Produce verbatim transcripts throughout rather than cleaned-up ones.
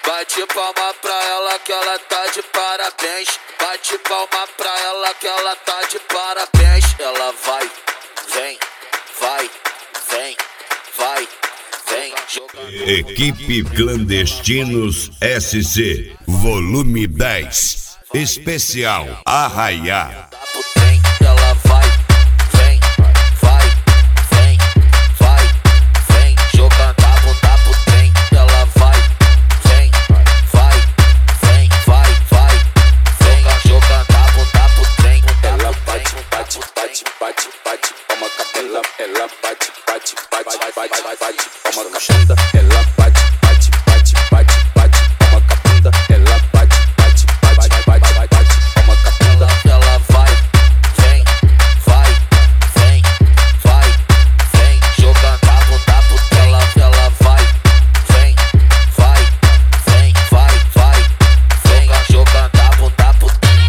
Bate palma pra ela que ela tá de parabéns. Bate palma pra ela que ela tá de parabéns. Ela vai, vem, vai, vem, vai, vem. Equipe Clandestinos S C, volume dez, especial Arraiá. Ela vai, vem, vai, vem, vai, vem. Jogando a bunda pro trem. Ela vai, vem, vai, vem, vai, vai, vem. Jogando a bunda pro trem. Ela bate, bate, bate, bate, bate, palma cabelo. Ela bate, bate, bate, bate, bate, palma cabunda. Ela bate, bate, bate, bate, bate, palma cabunda. Ela bate, bate, bate, bate, bate, palma cabunda. Ela vai, vem, vai, vem, vai, vem. Jogando a bunda pro trem. Ela vai, vem, vai, vem, vai, vai, vem. Jogando a bunda pro trem.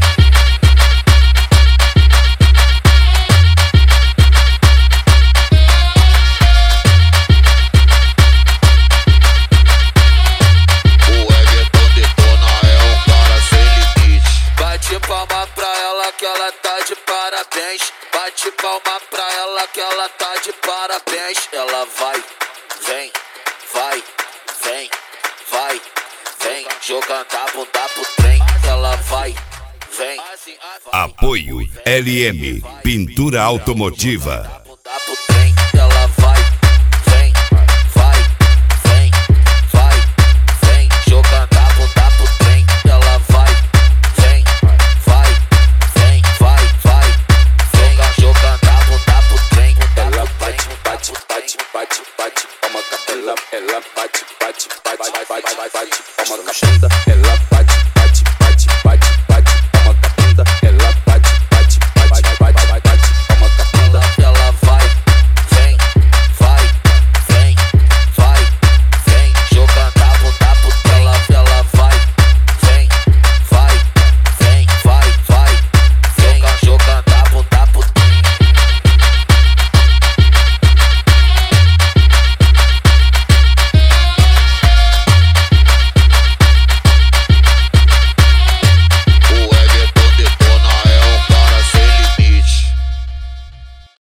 Bate palma pra ela que ela tá de parabéns. Bate palma pra ela que ela tá de parabéns. Ela vai, vem, vai, vem, vai, vem. Jogando a bunda pro trem. Ela vai, vem. Apoio L M Pintura Automotiva.